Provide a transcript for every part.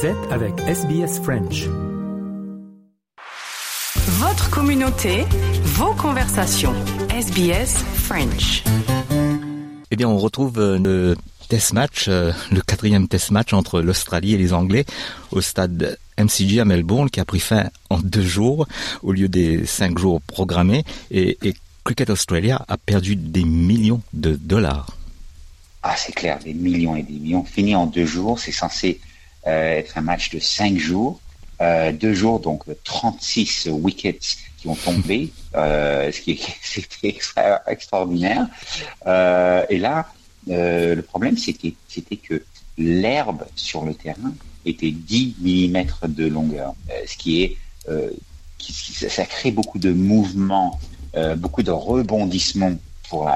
Vous êtes avec SBS French. Votre communauté, vos conversations. SBS French. Eh bien, on retrouve le test match, le 4e test match entre l'Australie et les Anglais au stade MCG à Melbourne, qui a pris fin en 2 jours au lieu des 5 jours programmés. Et Cricket Australia a perdu des millions de dollars. Ah, c'est clair, des millions et des millions. Fini en 2 jours, c'est censé être un match de 5 jours. 2 jours, donc 36 wickets qui ont tombé, ce qui c'était extraordinaire. Et là, le problème, c'était que l'herbe sur le terrain était 10 mm de longueur, ce qui est, ça crée beaucoup de mouvements, beaucoup de rebondissements pour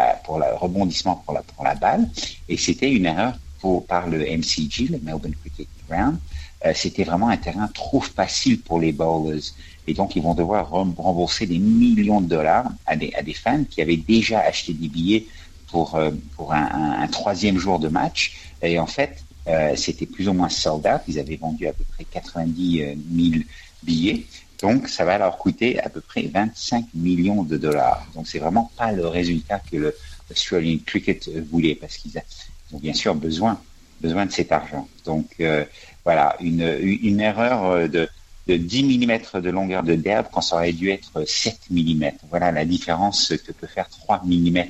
la balle, et c'était une erreur par le MCG, le Melbourne Cricket Ground. C'était vraiment un terrain trop facile pour les bowlers, et donc ils vont devoir rembourser des millions de dollars à des fans qui avaient déjà acheté des billets pour un 3e jour de match, et en fait c'était plus ou moins sold out. Ils avaient vendu à peu près 90 000 billets, donc ça va leur coûter à peu près 25 millions de dollars. Donc c'est vraiment pas le résultat que le Australian Cricket voulait, parce qu'ils ont bien sûr besoin de cet argent. Donc voilà, une erreur de 10 mm de longueur d'herbe quand ça aurait dû être 7 mm. Voilà la différence que peut faire 3 mm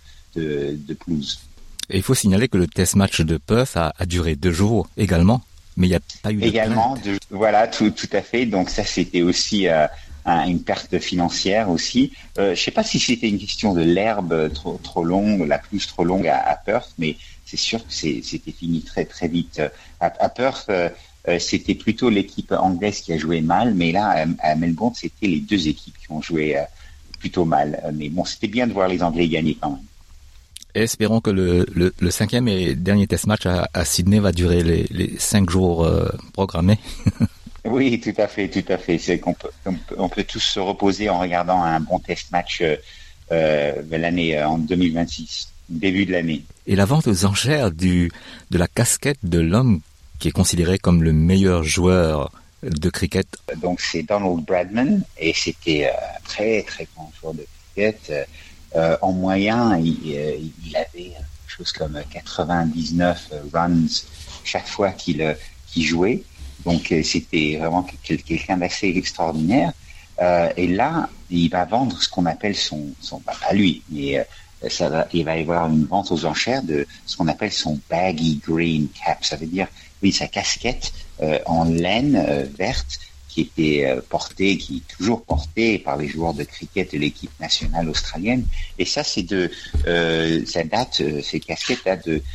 de pelouse. Et il faut signaler que le test match de Perth a duré 2 jours également, mais il n'y a pas eu de plainte. Voilà, tout à fait. Donc ça, c'était aussi une perte financière aussi. Je ne sais pas si c'était une question de l'herbe trop longue, la pelouse trop longue à Perth, mais c'est sûr que c'était fini très très vite. À Perth, c'était plutôt l'équipe anglaise qui a joué mal, mais là, à Melbourne, c'était les 2 équipes qui ont joué plutôt mal. Mais bon, c'était bien de voir les Anglais gagner quand même. Et espérons que le 5e et dernier test match à Sydney va durer les 5 jours programmés. Oui, tout à fait. C'est qu'on peut tous se reposer en regardant un bon test match l'année en 2026, début de l'année. Et la vente aux enchères de la casquette de l'homme qui est considéré comme le meilleur joueur de cricket. Donc c'est Donald Bradman, et c'était un très très grand joueur de cricket. En moyen, il avait quelque chose comme 99 runs chaque fois qu'il jouait. Donc c'était vraiment quelqu'un d'assez extraordinaire. Et là, il va vendre ce qu'on appelle pas lui, mais il va y avoir une vente aux enchères de ce qu'on appelle son baggy green cap. Ça veut dire, oui, sa casquette en laine verte, qui était qui est toujours portée par les joueurs de cricket de l'équipe nationale australienne. Et ça, cette casquette date de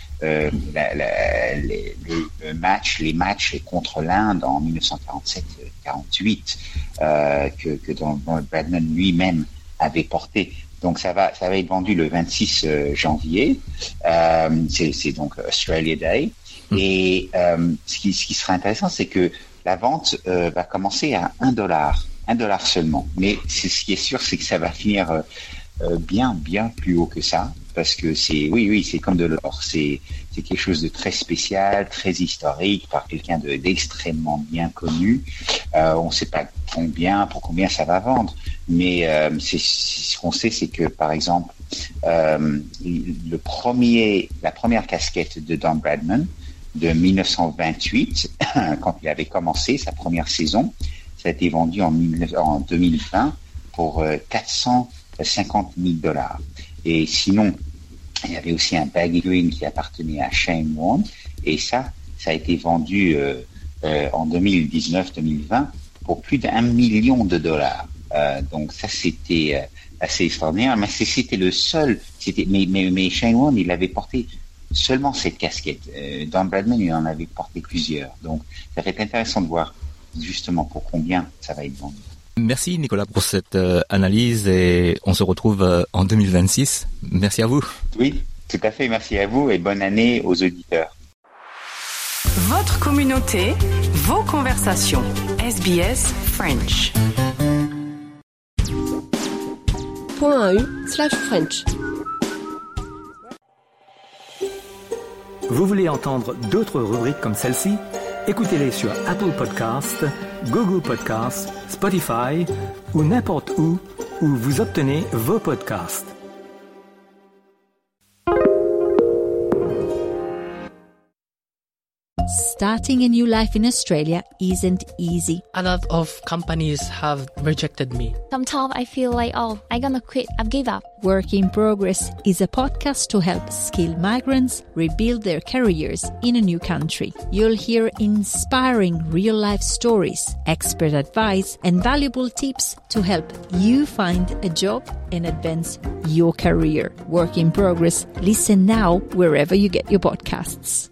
les matchs contre l'Inde en 1947-48 que Donald Bradman lui-même avait porté. Donc ça va être vendu le 26 janvier. C'est donc Australia Day. Et ce qui sera intéressant, c'est que la vente va commencer à $1 seulement. Mais ce qui est sûr, c'est que ça va finir bien plus haut que ça, parce que c'est comme de l'or. C'est quelque chose de très spécial, très historique, par quelqu'un d'extrêmement bien connu. On ne sait pas pour combien ça va vendre, mais ce qu'on sait, c'est que par exemple la première casquette de Don Bradman de 1928, quand il avait commencé sa première saison, ça a été vendu en 2020 pour $450,000. Et sinon, il y avait aussi un baggy green qui appartenait à Shane Warne, et ça a été vendu en 2019-2020 pour plus d'$1 million. Donc ça, c'était assez extraordinaire. Mais c'était le seul. Mais Shane Warne, il avait porté seulement cette casquette. Don Bradman, il en avait porté plusieurs. Donc ça va être intéressant de voir justement pour combien ça va être vendu. Merci Nicolas pour cette analyse, et on se retrouve en 2026. Merci à vous. Oui, tout à fait. Merci à vous et bonne année aux auditeurs. Votre communauté, vos conversations. SBS French. .eu/French. Vous voulez entendre d'autres rubriques comme celle-ci? Écoutez-les sur Apple Podcasts, Google Podcasts, Spotify ou n'importe où vous obtenez vos podcasts. Starting a new life in Australia isn't easy. A lot of companies have rejected me. Sometimes I feel like, I'm gonna quit, I've given up. Work in Progress is a podcast to help skilled migrants rebuild their careers in a new country. You'll hear inspiring real-life stories, expert advice, and valuable tips to help you find a job and advance your career. Work in Progress. Listen now wherever you get your podcasts.